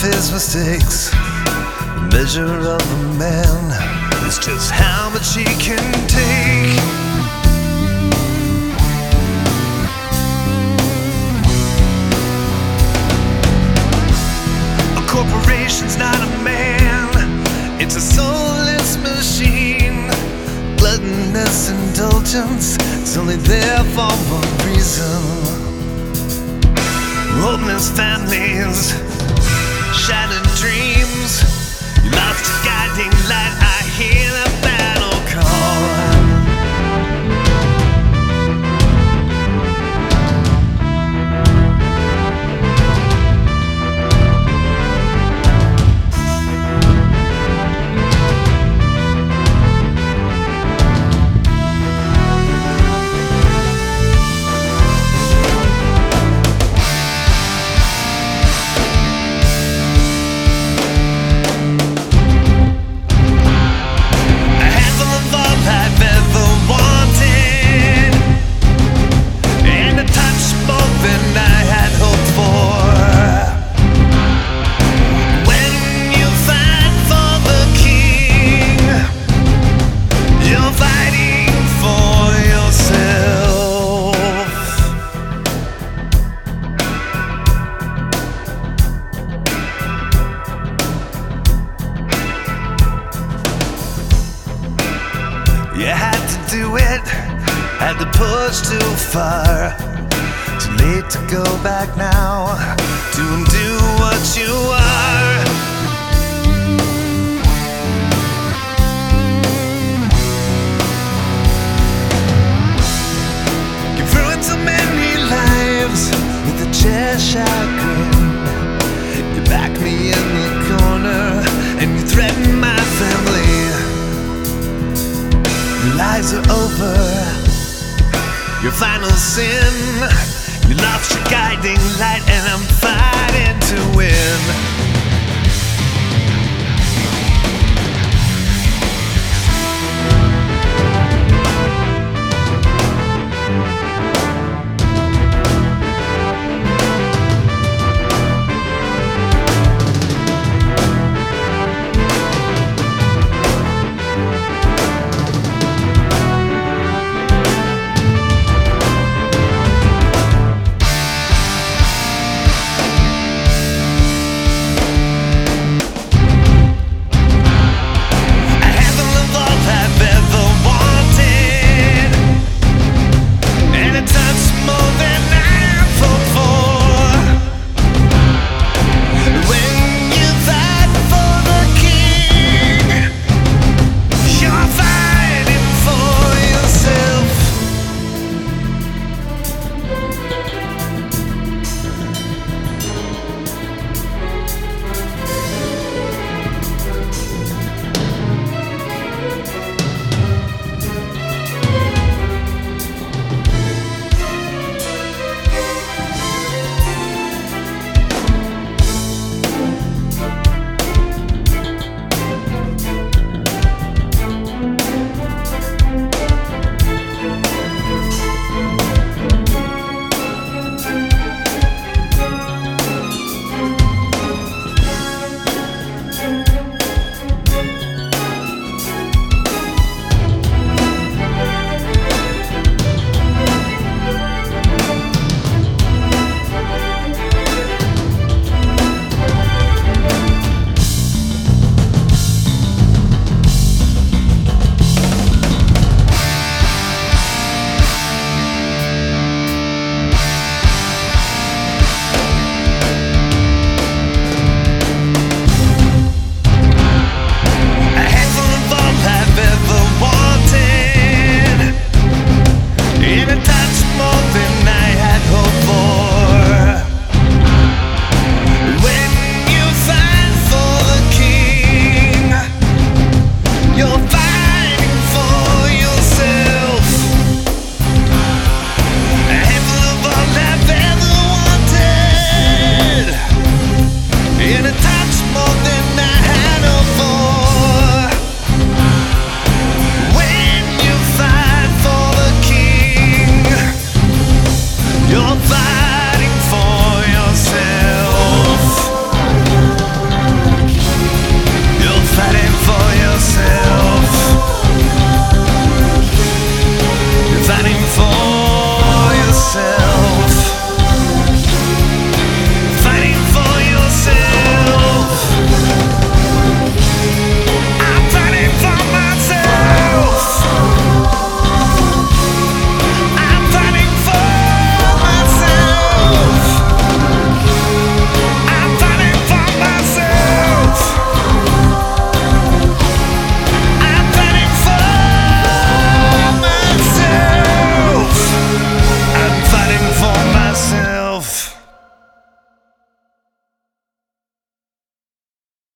his mistakes. The measure of a man is just how much he can take. A corporation's not a man, it's a soulless machine. Gluttonous indulgence, it's only there for one reason. Hopeless families, shattered dreams. You lost your guiding light, I hear the battle call. You had to do it, had to push too far. Too late to go back now, to undo what you are. You've ruined so many lives with a Cheshire grin. You backed me in the corner and you threatened my family. Your lies are over, your final sin. You lost your guiding light and I'm fighting to win.